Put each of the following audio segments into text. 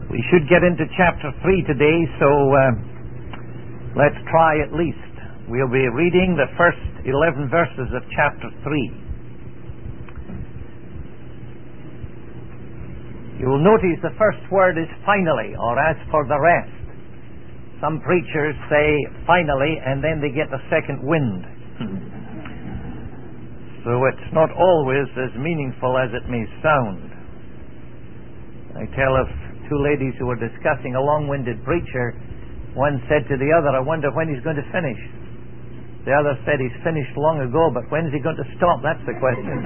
We should get into chapter 3 today, so let's try at least. We'll be reading the first 11 verses of chapter 3. You will notice the first word is finally, or as for the rest. Some preachers say finally, and then they get a second wind. So it's not always as meaningful as it may sound. I tell of two ladies who were discussing a long-winded preacher. One said to the other, "I wonder when he's going to finish." The other said, "He's finished long ago, but when is he going to stop? That's the question."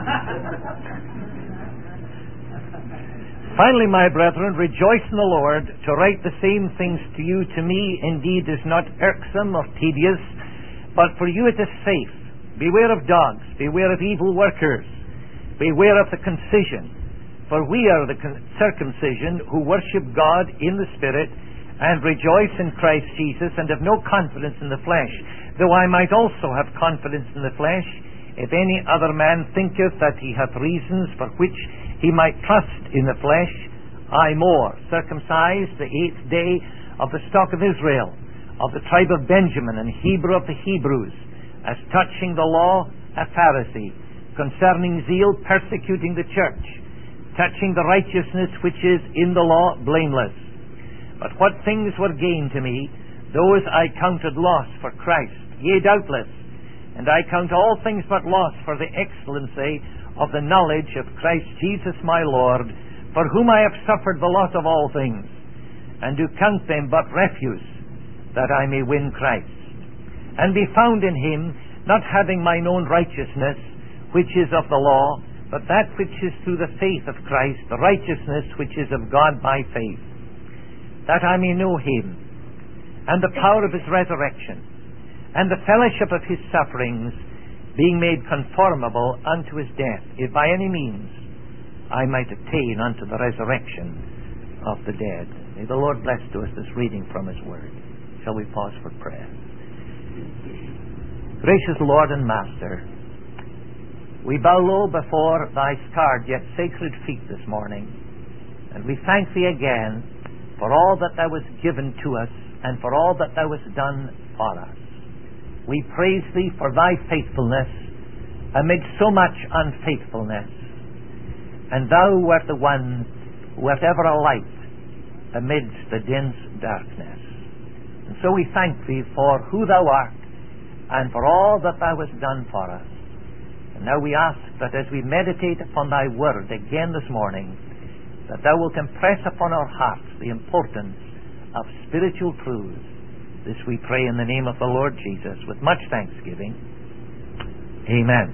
Finally, my brethren, rejoice in the Lord. To write the same things to you, to me, indeed, is not irksome or tedious, but for you it is safe. Beware of dogs, beware of evil workers, beware of the concision. For we are the circumcision who worship God in the Spirit and rejoice in Christ Jesus and have no confidence in the flesh, though I might also have confidence in the flesh. If any other man thinketh that he hath reasons for which he might trust in the flesh, I more, circumcised the 8th day of the stock of Israel, of the tribe of Benjamin, and Hebrew of the Hebrews, as touching the law, a Pharisee, concerning zeal, persecuting the church, touching the righteousness which is in the law, blameless. But what things were gain to me, those I counted loss for Christ. Yea, doubtless, and I count all things but loss for the excellency of the knowledge of Christ Jesus my Lord, for whom I have suffered the loss of all things, and do count them but refuse, that I may win Christ, and be found in him, not having mine own righteousness, which is of the law, but that which is through the faith of Christ, the righteousness which is of God by faith, that I may know him, and the power of his resurrection, and the fellowship of his sufferings, being made conformable unto his death, if by any means I might attain unto the resurrection of the dead. May the Lord bless to us this reading from his word. Shall we pause for prayer? Gracious Lord and Master, we bow low before thy scarred yet sacred feet this morning, and we thank thee again for all that thou hast given to us and for all that thou hast done for us. We praise thee for thy faithfulness amid so much unfaithfulness, and thou art the one who art ever a light amidst the dense darkness. And so we thank thee for who thou art and for all that thou hast done for us. And now we ask that as we meditate upon thy word again this morning, that thou wilt impress upon our hearts the importance of spiritual truths. This we pray in the name of the Lord Jesus with much thanksgiving. Amen.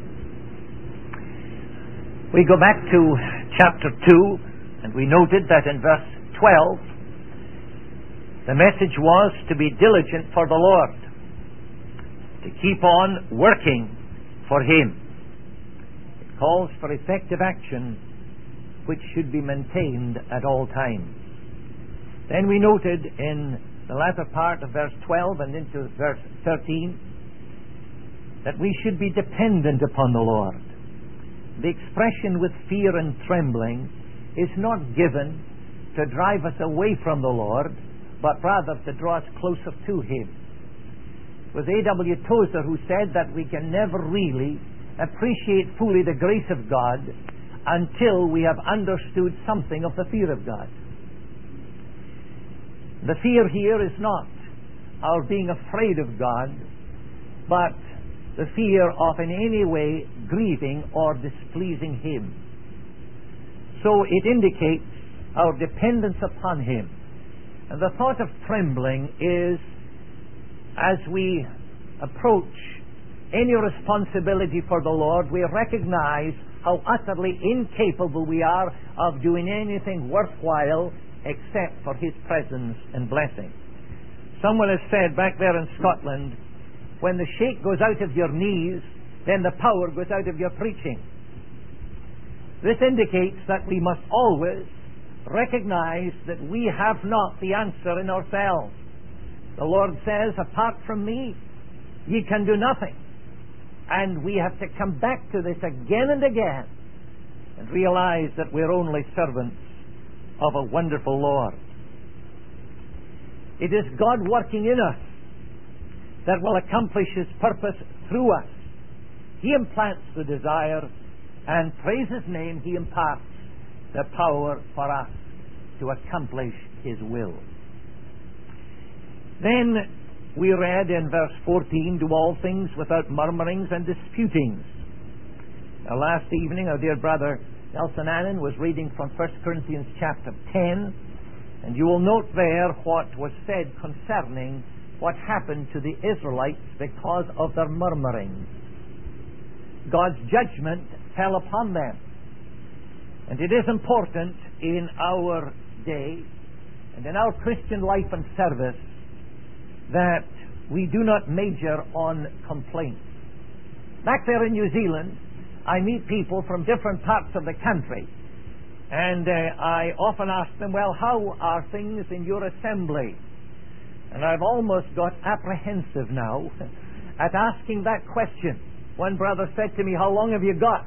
We go back to chapter 2, and we noted that in verse 12, the message was to be diligent for the Lord, to keep on working for him. It calls for effective action which should be maintained at all times. Then we noted in the latter part of verse 12 and into verse 13 that we should be dependent upon the Lord. The expression with fear and trembling is not given to drive us away from the Lord, but rather to draw us closer to him. It was A.W. Tozer who said that we can never really appreciate fully the grace of God until we have understood something of the fear of God. The fear here is not our being afraid of God, but the fear of in any way grieving or displeasing him. So it indicates our dependence upon him. And the thought of trembling is, as we approach any responsibility for the Lord, we recognize how utterly incapable we are of doing anything worthwhile except for his presence and blessing. Someone has said back there in Scotland, when the shake goes out of your knees, then the power goes out of your preaching. This indicates that we must always recognize that we have not the answer in ourselves. The Lord says, apart from me, ye can do nothing. And we have to come back to this again and again and realize that we're only servants of a wonderful Lord. It is God working in us that will accomplish His purpose through us. He implants the desire, and praise His name, He imparts the power for us to accomplish His will. Then we read in verse 14, do all things without murmurings and disputings. Now, last evening, our dear brother Nelson Annan was reading from 1 Corinthians chapter 10, and you will note there what was said concerning what happened to the Israelites because of their murmuring. God's judgment fell upon them. And it is important in our day and in our Christian life and service that we do not major on complaints. Back there in New Zealand, I meet people from different parts of the country, and I often ask them, well, how are things in your assembly? And I've almost got apprehensive now at asking that question. One brother said to me, how long have you got?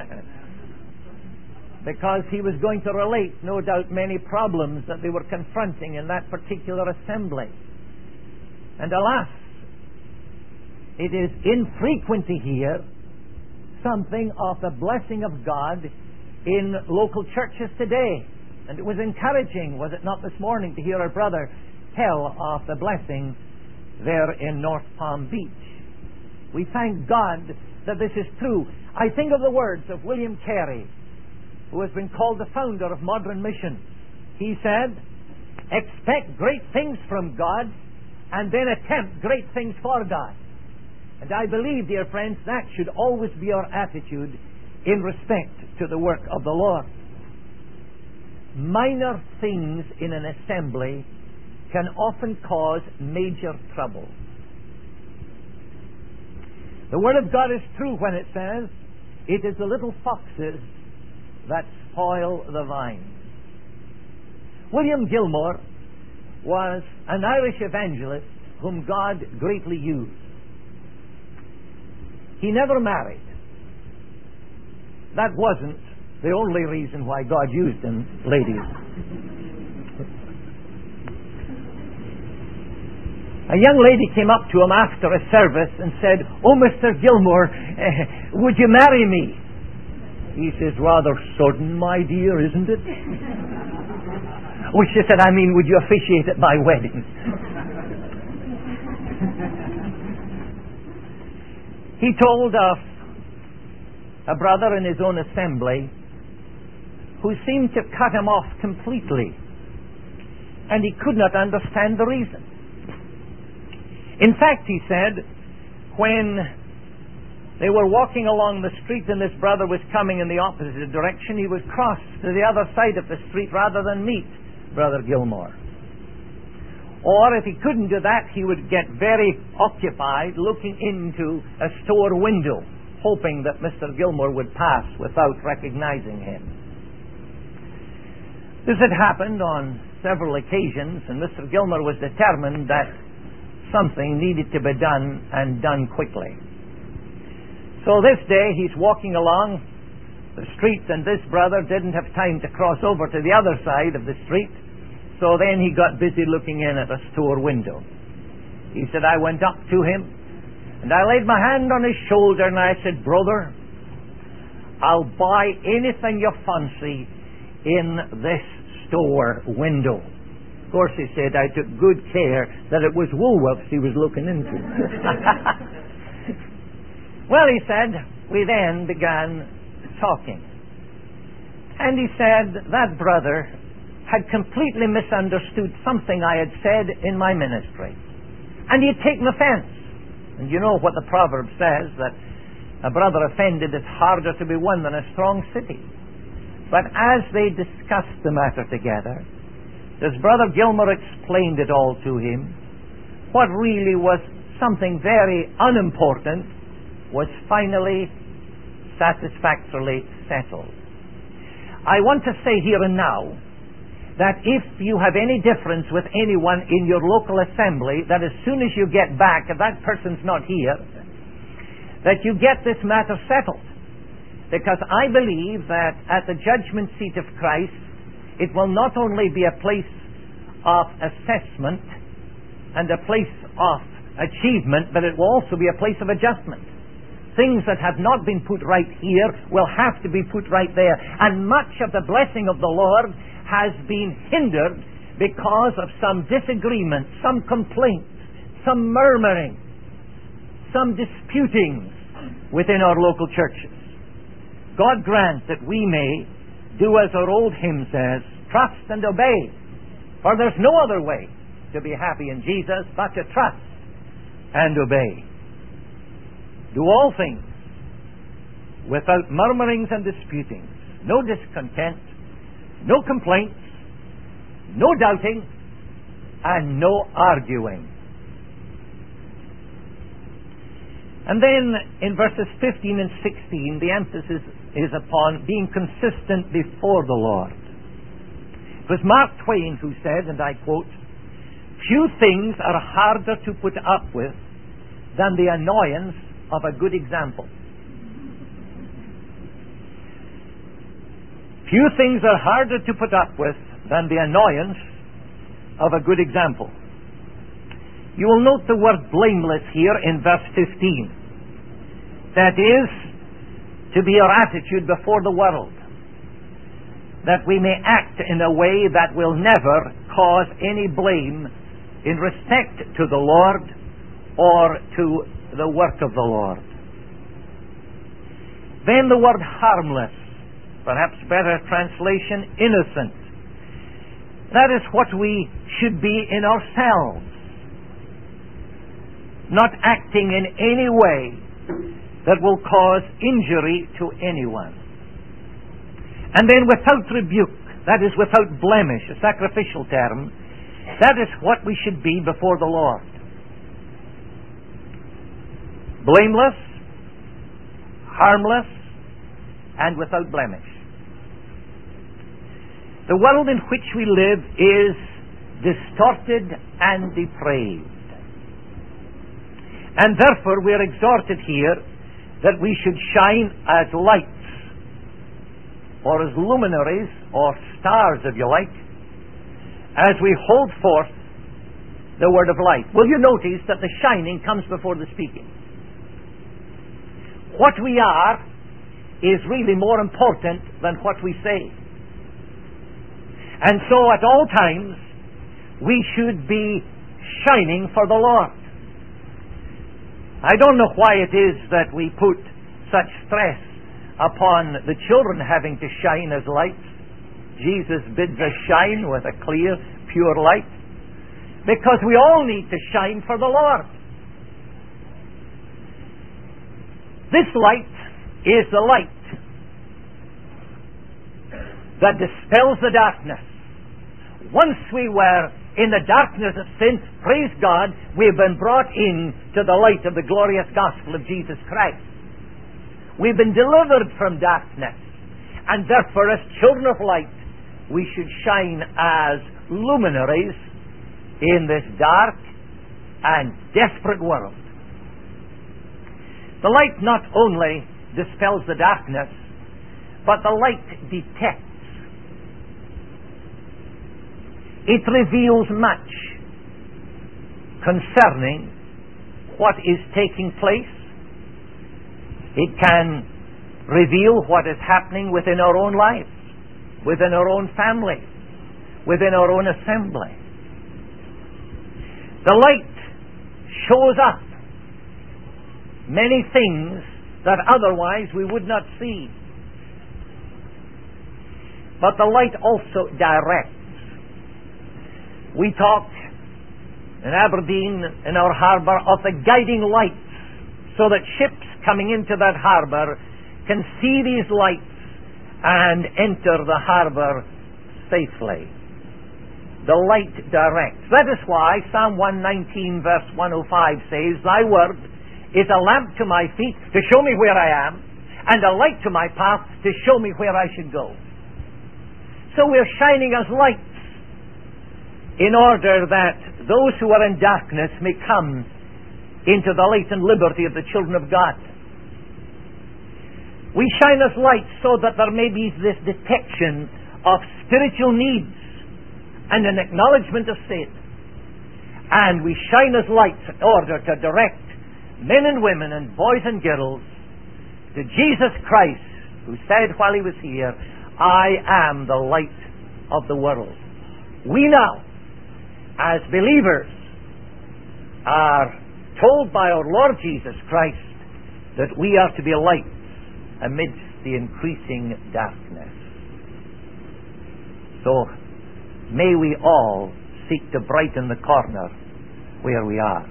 Because he was going to relate, no doubt, many problems that they were confronting in that particular assembly. And alas, it is infrequent to hear something of the blessing of God in local churches today. And it was encouraging, was it not, this morning to hear our brother tell of the blessing there in North Palm Beach. We thank God that this is true. I think of the words of William Carey, who has been called the founder of modern mission. He said, expect great things from God and then attempt great things for God. And I believe, dear friends, that should always be our attitude in respect to the work of the Lord. Minor things in an assembly can often cause major trouble. The Word of God is true when it says, it is the little foxes that spoil the vine. William Gilmore was an Irish evangelist whom God greatly used. He never married. That wasn't the only reason why God used him, ladies. A young lady came up to him after a service and said, "Oh, Mr. Gilmore, would you marry me?" He says, "Rather sudden, my dear, isn't it?" Oh, she said, "I mean, would you officiate at my wedding?" He told of a brother in his own assembly who seemed to cut him off completely, and he could not understand the reason. In fact, he said, when they were walking along the street and this brother was coming in the opposite direction, he would cross to the other side of the street rather than meet Brother Gilmore. Or if he couldn't do that, he would get very occupied looking into a store window, hoping that Mr. Gilmore would pass without recognizing him. This had happened on several occasions, and Mr. Gilmore was determined that something needed to be done, and done quickly. So this day he's walking along the street, and this brother didn't have time to cross over to the other side of the street, so then he got busy looking in at a store window. He said, I went up to him, and I laid my hand on his shoulder, and I said, "Brother, I'll buy anything you fancy in this store window." Of course, he said, I took good care that it was Woolworths he was looking into. Well, he said, we then began talking. And he said that brother had completely misunderstood something I had said in my ministry. And he had taken offense. And you know what the proverb says, that a brother offended is harder to be won than a strong city. But as they discussed the matter together, as Brother Gilmore explained it all to him, what really was something very unimportant was finally satisfactorily settled. I want to say here and now that if you have any difference with anyone in your local assembly, that as soon as you get back, if that person's not here, that you get this matter settled. Because I believe that at the judgment seat of Christ, it will not only be a place of assessment and a place of achievement, but it will also be a place of adjustment. Things that have not been put right here will have to be put right there. And much of the blessing of the Lord has been hindered because of some disagreement, some complaints, some murmuring, some disputings within our local churches. God grant that we may do as our old hymn says, trust and obey. For there's no other way to be happy in Jesus but to trust and obey. Do all things without murmurings and disputings, no discontent, no complaints, no doubting, and no arguing. And then in verses 15 and 16, the emphasis is upon being consistent before the Lord. It was Mark Twain who said, and I quote, "Few things are harder to put up with than the annoyance of a good example." Few things are harder to put up with than the annoyance of a good example. You will note the word blameless here in verse 15. That is to be our attitude before the world, that we may act in a way that will never cause any blame in respect to the Lord or to the work of the Lord. Then the word harmless, perhaps better translation, innocent. That is what we should be in ourselves, not acting in any way that will cause injury to anyone. And then without rebuke, that is without blemish, a sacrificial term, that is what we should be before the Lord. Blameless, harmless, and without blemish. The world in which we live is distorted and depraved. And therefore we are exhorted here that we should shine as lights, or as luminaries, or stars, if you like, as we hold forth the word of light. Will you notice that the shining comes before the speaking? What we are is really more important than what we say. And so at all times we should be shining for the Lord. I don't know why it is that we put such stress upon the children having to shine as lights. Jesus bids us shine with a clear, pure light, because we all need to shine for the Lord. This light is the light that dispels the darkness. Once we were in the darkness of sin, praise God, we've been brought in to the light of the glorious gospel of Jesus Christ. We've been delivered from darkness, and therefore as children of light we should shine as luminaries in this dark and desperate world. The light not only dispels the darkness, but the light detects. It reveals much concerning what is taking place. It can reveal what is happening within our own lives, within our own families, within our own assembly. The light shows up many things that otherwise we would not see. But the light also directs. We talk in Aberdeen, in our harbour, of the guiding lights, so that ships coming into that harbour can see these lights and enter the harbour safely. The light directs. That is why Psalm 119 verse 105 says, "Thy word is a lamp to my feet to show me where I am, and a light to my path to show me where I should go." So we're shining as lights in order that those who are in darkness may come into the light and liberty of the children of God. We shine as lights so that there may be this detection of spiritual needs and an acknowledgement of sin. And we shine as lights in order to direct men and women and boys and girls to Jesus Christ, who said while he was here, I am the light of the world. We now, as believers, are told by our Lord Jesus Christ that we are to be lights amidst the increasing darkness. So, may we all seek to brighten the corner where we are.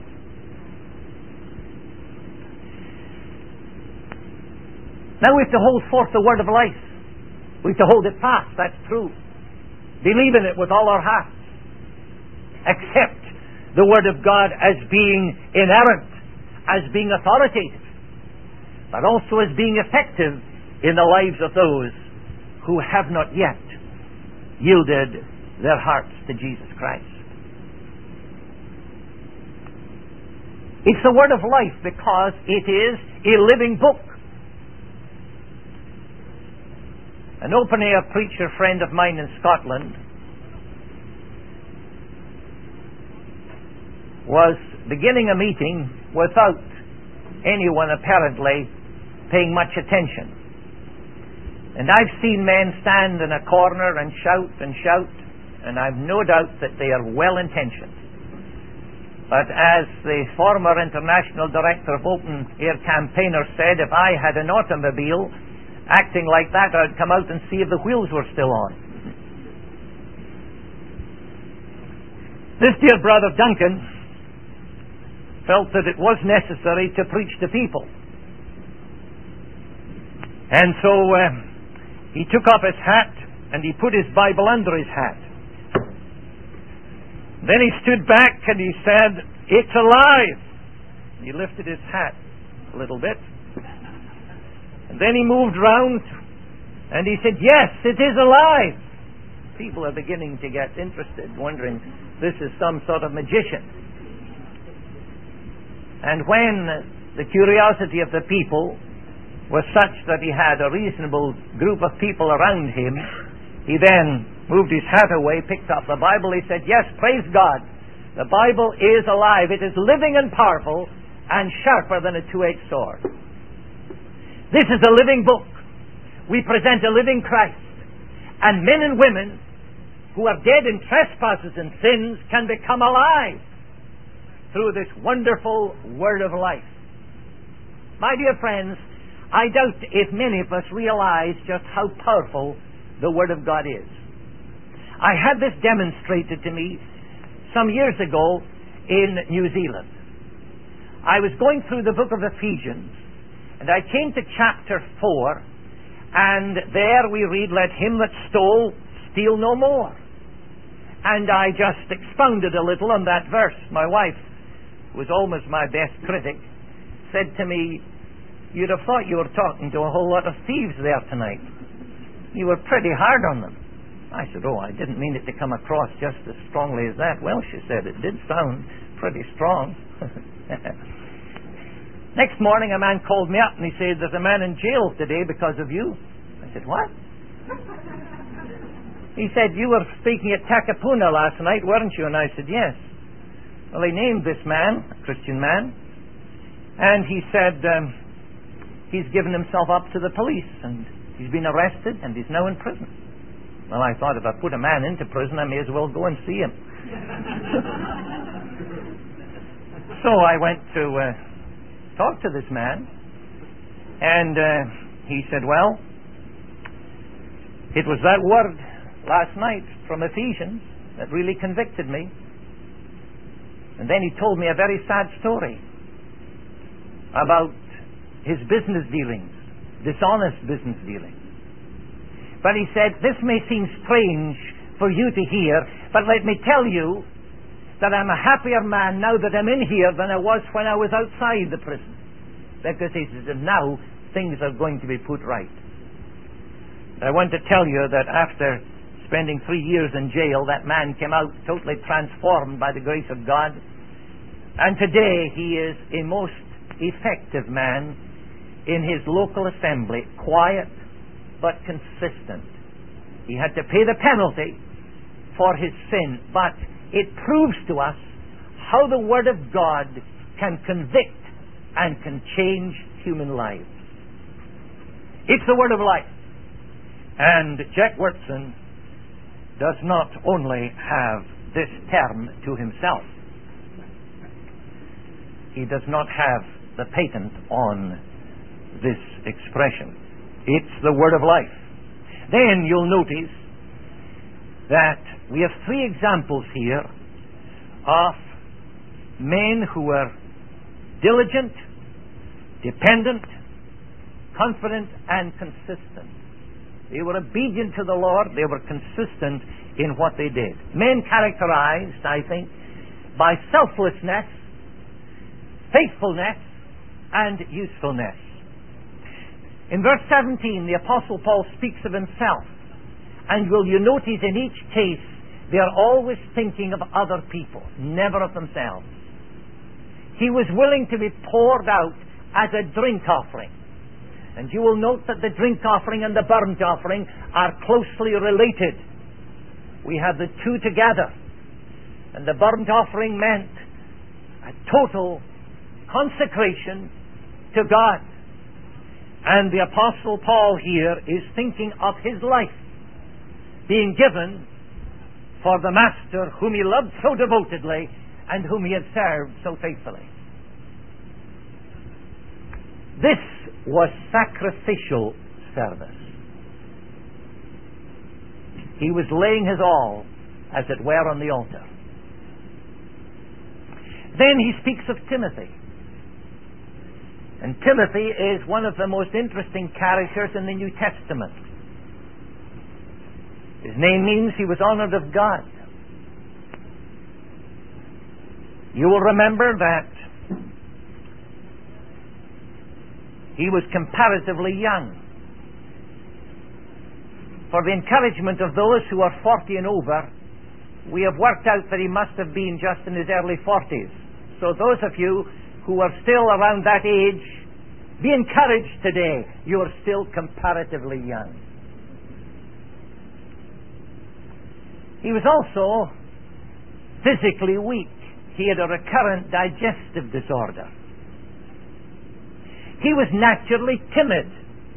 Now we have to hold forth the word of life. We have to hold it fast, that's true. Believe in it with all our hearts. Accept the word of God as being inerrant, as being authoritative, but also as being effective in the lives of those who have not yet yielded their hearts to Jesus Christ. It's the word of life because it is a living book. An open-air preacher friend of mine in Scotland was beginning a meeting without anyone apparently paying much attention. And I've seen men stand in a corner and shout, and I've no doubt that they are well-intentioned. But as the former international director of Open Air Campaigners said, if I had an automobile acting like that, I'd come out and see if the wheels were still on. This dear brother Duncan felt that it was necessary to preach to people. And so he took off his hat and he put his Bible under his hat. Then he stood back and he said, "It's alive." He lifted his hat a little bit. And then he moved round and he said, "Yes, it is alive." People are beginning to get interested, wondering, this is some sort of magician. And when the curiosity of the people was such that he had a reasonable group of people around him, he then moved his hat away, picked up the Bible. He said, "Yes, praise God. The Bible is alive. It is living and powerful and sharper than a two-edged sword." This is a living book. We present a living Christ. And men and women who are dead in trespasses and sins can become alive through this wonderful word of life. My dear friends, I doubt if many of us realize just how powerful the Word of God is. I had this demonstrated to me some years ago in New Zealand. I was going through the book of Ephesians, and I came to chapter 4, and there we read, "Let him that stole steal no more." And I just expounded a little on that verse. My wife, who was almost my best critic, said to me, "You'd have thought you were talking to a whole lot of thieves there tonight. You were pretty hard on them." I said, "Oh, I didn't mean it to come across just as strongly as that." "Well," she said, "it did sound pretty strong." Next morning a man called me up and he said, "There's a man in jail today because of you." I said, "What?" He said, "You were speaking at Takapuna last night, weren't you?" And I said, "Yes." Well, he named this man, a Christian man, and he said he's given himself up to the police and he's been arrested and he's now in prison. Well, I thought if I put a man into prison, I may as well go and see him. So I went to talk to this man, and he said, "Well, it was that word last night from Ephesians that really convicted me." And then he told me a very sad story about his business dealings, dishonest business dealings. But he said, "This may seem strange for you to hear, but let me tell you that I'm a happier man now that I'm in here than I was when I was outside the prison." Because he says, now things are going to be put right. I want to tell you that after spending 3 years in jail, that man came out totally transformed by the grace of God. And today he is a most effective man in his local assembly, quiet but consistent. He had to pay the penalty for his sin. But it proves to us how the Word of God can convict and can change human lives. It's the Word of life. And Jack Wyrtzen does not only have this term to himself. He does not have the patent on this expression. It's the Word of life. Then you'll notice that we have three examples here of men who were diligent, dependent, confident, and consistent. They were obedient to the Lord. They were consistent in what they did. Men characterized, I think, by selflessness, faithfulness, and usefulness. In verse 17, the Apostle Paul speaks of himself. And will you notice in each case, they are always thinking of other people, never of themselves. He was willing to be poured out as a drink offering. And you will note that the drink offering and the burnt offering are closely related. We have the two together. And the burnt offering meant a total consecration to God. And the Apostle Paul here is thinking of his life being given for the Master whom he loved so devotedly and whom he had served so faithfully. This was sacrificial service. He was laying his all, as it were, on the altar. Then he speaks of Timothy. And Timothy is one of the most interesting characters in the New Testament. His name means he was honored of God. You will remember that he was comparatively young. For the encouragement of those who are 40 and over, we have worked out that he must have been just in his early 40s. So those of you who are still around that age, be encouraged today. You are still comparatively young. He was also physically weak. He had a recurrent digestive disorder. He was naturally timid.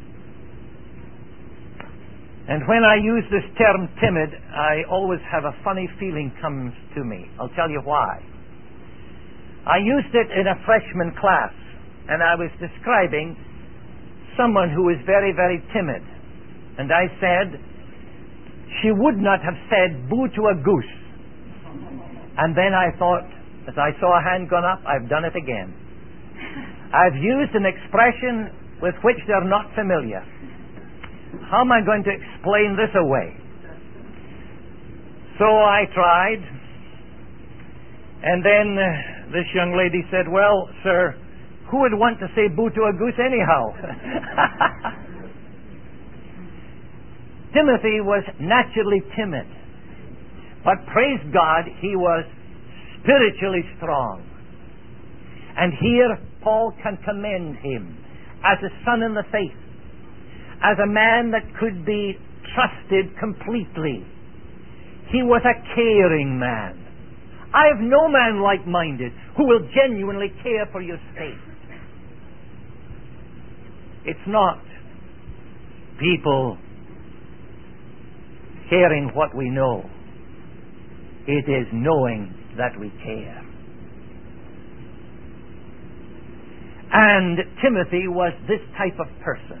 And when I use this term timid, I always have a funny feeling comes to me. I'll tell you why. I used it in a freshman class, and I was describing someone who was very, very timid. And I said, she would not have said boo to a goose. And then I thought, as I saw a hand gone up, I've done it again. I've used an expression with which they're not familiar. How am I going to explain this away? So I tried, and then this young lady said, well, sir, who would want to say boo to a goose anyhow? Timothy was naturally timid, but praise God, he was spiritually strong. And here Paul can commend him as a son in the faith, as a man that could be trusted completely. He was a caring man. I have no man like-minded who will genuinely care for your state. It's not people caring what we know. It is knowing that we care. And Timothy was this type of person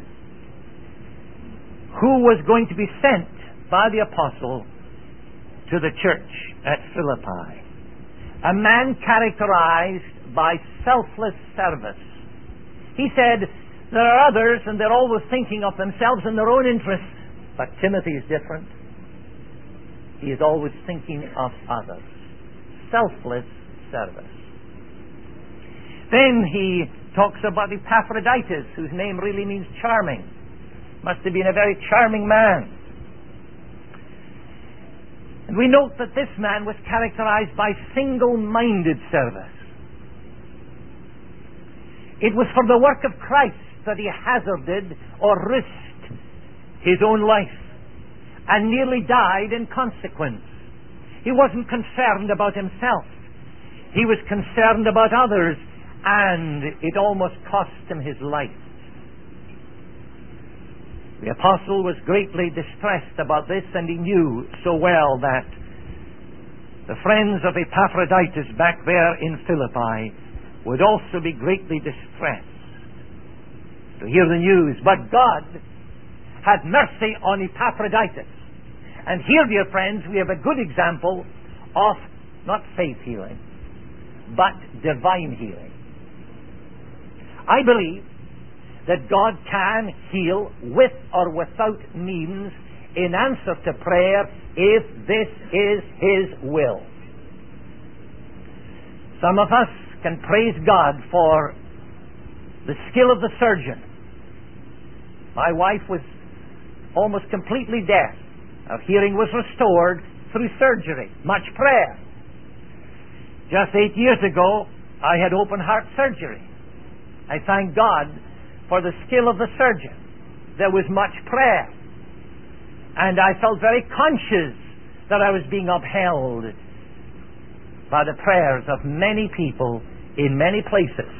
who was going to be sent by the apostle to the church at Philippi. A man characterized by selfless service. He said, there are others and they're always thinking of themselves and their own interests, but Timothy is different. He is always thinking of others. Selfless service. Then he talks about Epaphroditus, whose name really means charming. Must have been a very charming man. And we note that this man was characterized by single-minded service. It was for the work of Christ that he hazarded or risked his own life. and nearly died in consequence. He wasn't concerned about himself. He was concerned about others, and it almost cost him his life. The apostle was greatly distressed about this, and he knew so well that the friends of Epaphroditus back there in Philippi would also be greatly distressed to hear the news. But God had mercy on Epaphroditus. And here, dear friends, we have a good example of not faith healing, but divine healing. I believe that God can heal with or without means in answer to prayer if this is His will. Some of us can praise God for the skill of the surgeon. My wife was almost completely deaf. Her hearing was restored through surgery. Much prayer. Just 8 years ago, I had open heart surgery. I thank God for the skill of the surgeon. There was much prayer. And I felt very conscious that I was being upheld by the prayers of many people in many places.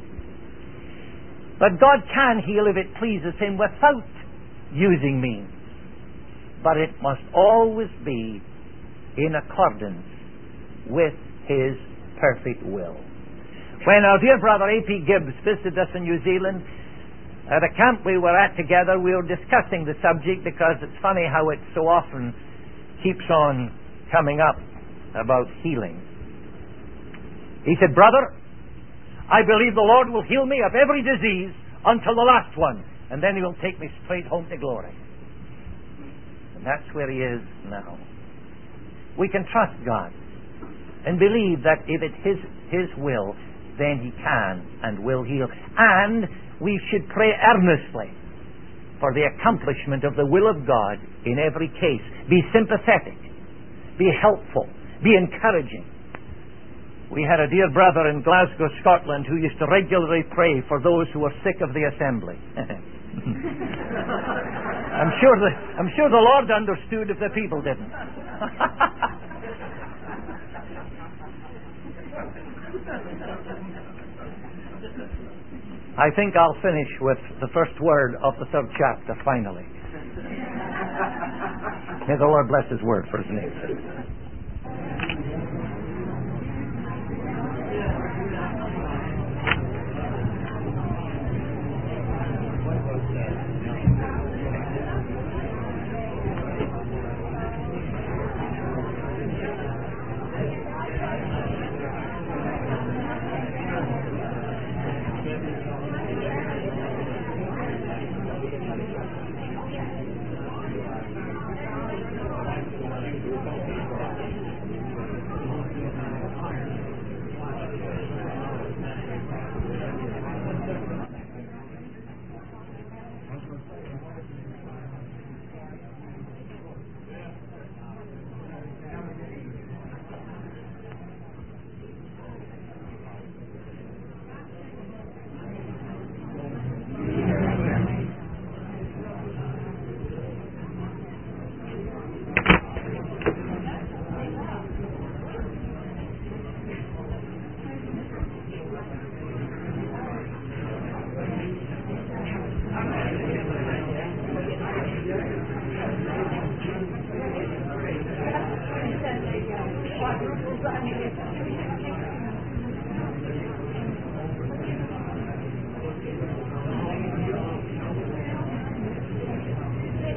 But God can heal if it pleases Him without using means. But it must always be in accordance with His perfect will. When our dear brother A.P. Gibbs visited us in New Zealand, at a camp we were at together, we were discussing the subject, because it's funny how it so often keeps on coming up about healing. He said, "Brother, I believe the Lord will heal me of every disease until the last one, and then He will take me straight home to glory." And that's where he is now. We can trust God and believe that if it's His will, then He can and will heal. And we should pray earnestly for the accomplishment of the will of God in every case. Be sympathetic. Be helpful. Be encouraging. We had a dear brother in Glasgow, Scotland, who used to regularly pray for those who were sick of the assembly. I'm sure the Lord understood if the people didn't. I think I'll finish with the first word of the 3rd chapter, finally. May the Lord bless His word for His name's sake.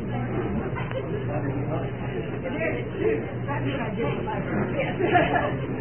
That's what I did.